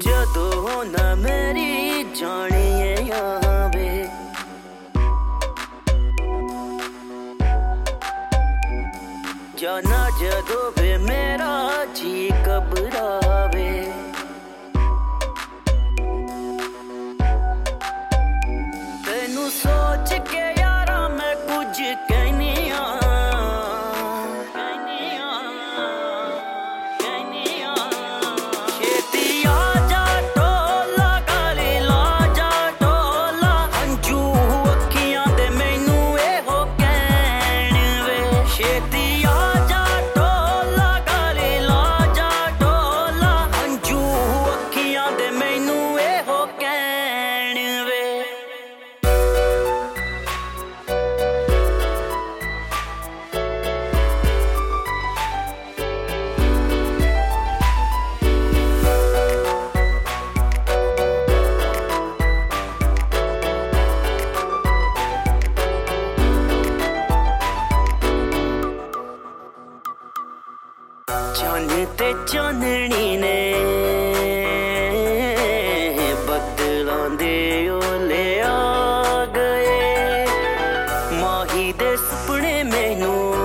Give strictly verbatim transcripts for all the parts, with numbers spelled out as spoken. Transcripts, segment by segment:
ਜਦੋਂ ਨਾ ਮੇਰੀ ਜਾਣੀਏ ਆਵੇ ਜਾਨਾ ਜਦੋਂ ਵੇ ਮੇਰਾ ਜੀ ਘਬਰਾਵੇ ਤੈਨੂੰ ਸੋਚ ਕੇ ਯਾਰਾ ਮੈਂ ਕੁਝ ਕਹਿਨੀ ਆ ਚਾਨਣ ਤੇ ਚਾਨਣੀ ਨੇ ਬੱਦਲਾਂ ਦੇ ਓਲੇ ਆ ਗਏ ਮਾਹੀ ਦੇ ਸੁਪਨੇ ਮੈਨੂੰ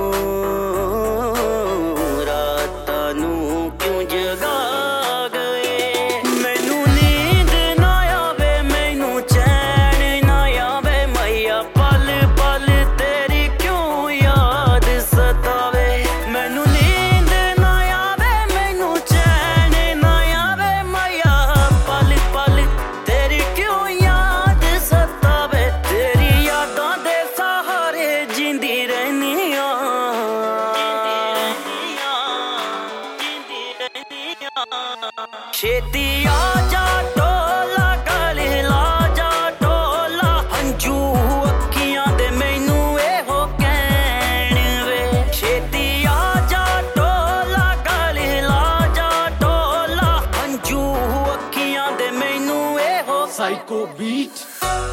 ਰਾਤਾਂ ਨੂੰ ਕਿਉਂ ਜਗਾ ਗਏ ਮੈਨੂੰ ਨੀਂਦ ਨਾ ਆਵੇ ਮੈਨੂੰ ਚੈਨ ਨਾ ਆਵੇ ਮੈया ਪਲ ਪਲ ਤੇਰੀ ਕਿਉਂ ਯਾਦ ਸਤਾਵੇ ਮੈਨੂੰ ਛੇਤੀ ਆ ਜਾ ਢੋਲਾ ਗਲੇ ਲਾ ਜਾ ਢੋਲਾ ਹੰਝੂ ਅੱਖੀਆਂ ਦੇ ਮੈਨੂੰ ਇਹੋ ਕਹਿਣ ਵੇ ਛੇਤੀ ਆ ਜਾ ਢੋਲਾ ਗਲੇ ਲਾ ਜਾ ਢੋਲਾ ਹੰਝੂ ਅੱਖੀਆਂ ਦੇ ਮੈਨੂੰ ਇਹੋ ਸਾਈਕੋ ਬੀਟ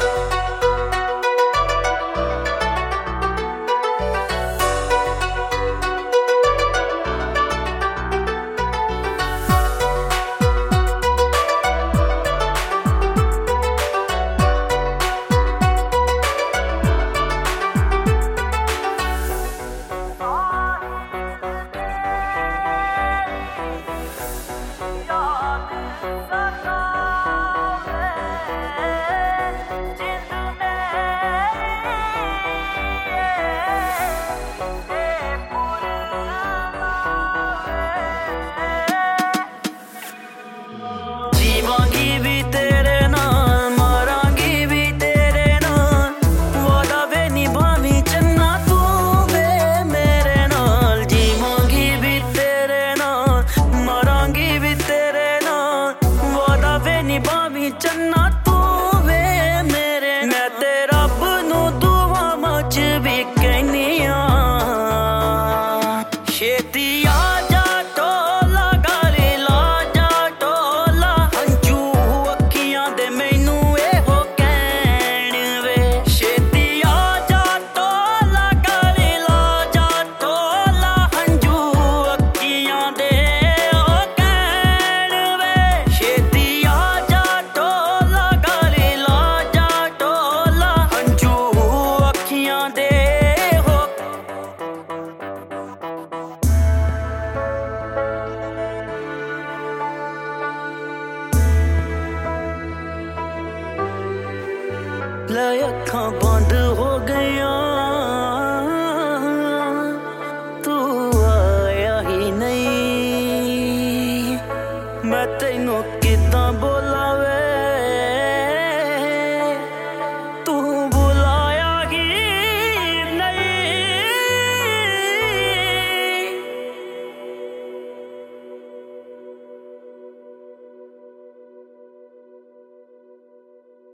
ਚੰਨਾ ਤੂੰ ਵੇ ਮੇਰੇ ਮੈਂ ਤੇ ਰੱਬ ਨੂੰ ਦੁਆਵਾਂ ਚ ਵੀ ਕਹਿਨੀ ਆ ਛੇਤੀ ਆ ਜਾ ਢੋਲਾ ਗਲੇ ਲਾ ਜਾ ਢੋਲਾ ਹੰਝੂ ਅੱਖੀਆਂ ਦੇ ਮੈਨੂੰ ਇਹੋ ਕਹਿਣ ਵੇ ਛੇਤੀ ਆ ਜਾ ਢੋਲਾ ਗਲੇ ਲਾ ਜਾ ਢੋਲਾ ਹੰਝੂ ਅੱਖੀਆਂ ਦੇ ਉਹ ਕਹਿਣ ਵੇ ਛੇਤੀ ਆ ਲੈ ਅੱਖਾਂ ਬੰਦ ਹੋ ਗਈਆਂ